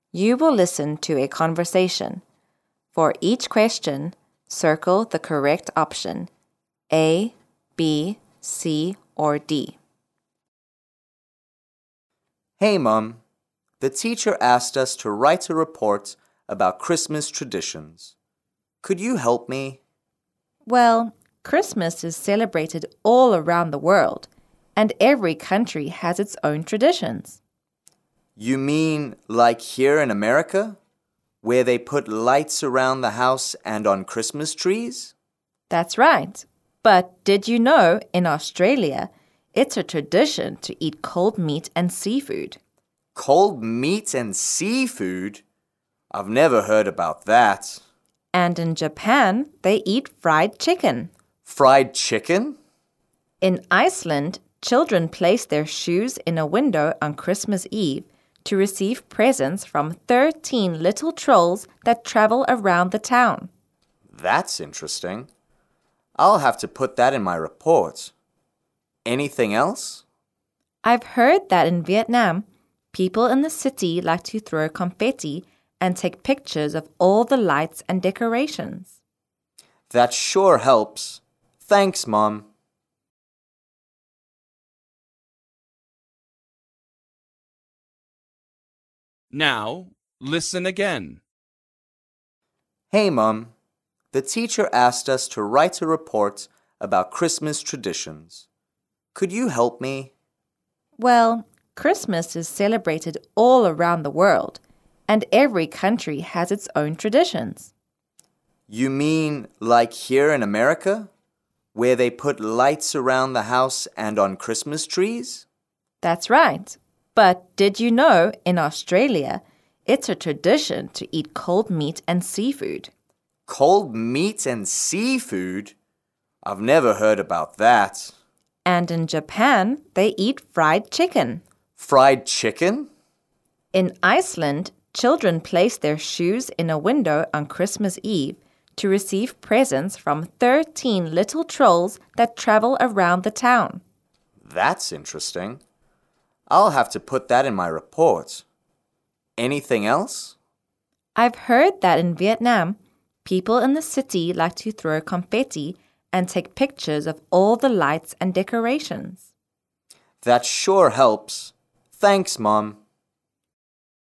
You will listen to a conversation. For each question, circle the correct option, A, B, C, or D. Hey, Mom. The teacher asked us to write a report about Christmas traditions. Could you help me? Well, Christmas is celebrated all around the world, and every country has its own traditions. You mean like here in America, where they put lights around the house and on Christmas trees? That's right. But did you know in Australia, it's a tradition to eat cold meat and seafood? Cold meat and seafood? I've never heard about that. And in Japan, they eat fried chicken. Fried chicken? In Iceland, children place their shoes in a window on Christmas Eve to receive presents from 13 little trolls that travel around the town. That's interesting. I'll have to put that in my report. Anything else? I've heard that in Vietnam, people in the city like to throw confetti and take pictures of all the lights and decorations. That sure helps. Thanks, Mom. Now, listen again. Hey, Mom. The teacher asked us to write a report about Christmas traditions. Could you help me? Well, Christmas is celebrated all around the world, and every country has its own traditions. You mean like here in America, where they put lights around the house and on Christmas trees? That's right. But did you know in Australia, it's a tradition to eat cold meat and seafood? Cold meat and seafood? I've never heard about that. And in Japan, they eat fried chicken. Fried chicken? In Iceland, children place their shoes in a window on Christmas Eve to receive presents from 13 little trolls that travel around the town. That's interesting. I'll have to put that in my report. Anything else? I've heard that in Vietnam, people in the city like to throw confetti and take pictures of all the lights and decorations. That sure helps. Thanks, Mom.